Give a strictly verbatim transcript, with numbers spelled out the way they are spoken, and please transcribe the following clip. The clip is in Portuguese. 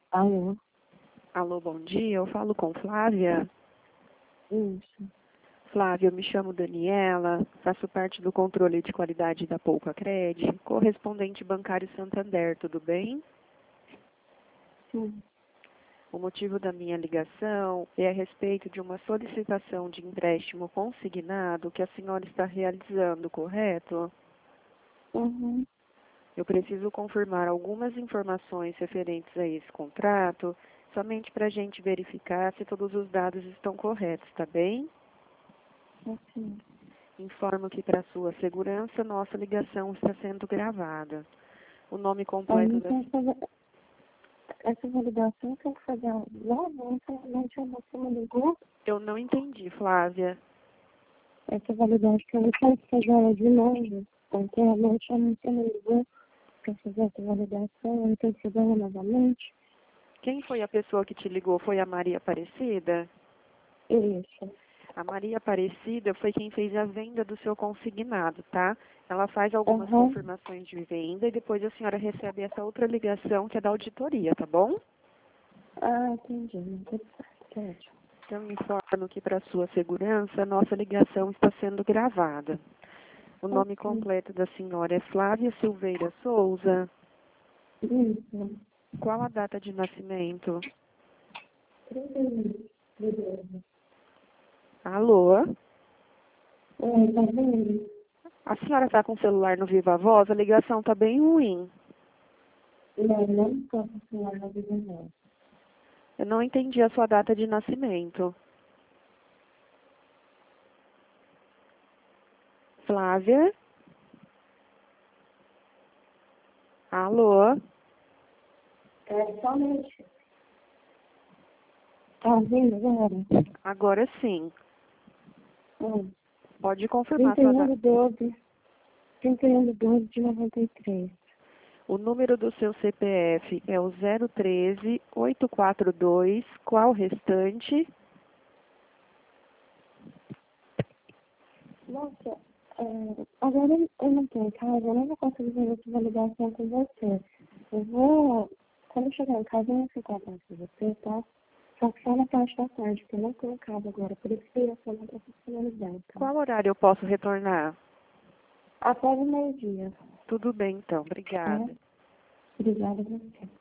Alô? Alô, bom dia. Eu falo com Flávia. Isso. Flávia, eu me chamo Daniela, faço parte do controle de qualidade da Poupa Cred, correspondente bancário Santander, tudo bem? Sim. O motivo da minha ligação é a respeito de uma solicitação de empréstimo consignado que a senhora está realizando, correto? Uhum. Eu preciso confirmar algumas informações referentes a esse contrato, somente para a gente verificar se todos os dados estão corretos, tá bem? Assim. Informo que, para sua segurança, nossa ligação está sendo gravada. O nome Aí, completo da... então, fazer... essa validação tem que fazer logo, infelizmente, a moça me ligou. Eu não entendi, Flávia. Essa validação eu não tenho que fazer ela de novo. Anteriormente, a moça me ligou para fazer essa validação, eu tenho que fazer ela novamente. Quem foi a pessoa que te ligou? Foi a Maria Aparecida? Isso. A Maria Aparecida foi quem fez a venda do seu consignado, tá? Ela faz algumas Uhum. confirmações de venda e depois a senhora recebe essa outra ligação que é da auditoria, tá bom? Ah, entendi. Não tem certo. Ótimo. Então, informo que, para sua segurança, nossa ligação está sendo gravada. O nome Ok. completo da senhora é Flávia Silveira Souza. Isso. Qual a data de nascimento? trinta e um. Beleza. Alô? Oi, tá vendo? A senhora está com o celular no Viva Voz? A ligação está bem ruim. Não, não estou funcionando na vida, não. Eu não entendi a sua data de nascimento. Flávia? Alô? É, somente. Tá ouvindo agora? Agora sim. Hum. Pode confirmar trinta e sua um data. de doze. trinta e um de doze de noventa e três. O número do seu C P F é o zero um três, oito quatro dois. Qual o restante? Nossa, é, agora eu não estou em casa, eu não vou conseguir fazer essa validação com você. Eu vou, quando eu chegar em casa, eu vou ficar com você, tá? Só que só na parte da tarde, porque eu não estou em casa agora, por isso que eu ia falar para você finalizar, tá? Qual horário eu posso retornar? Após o meio-dia, Tudo bem, então. tá? Obrigada. Obrigada a você.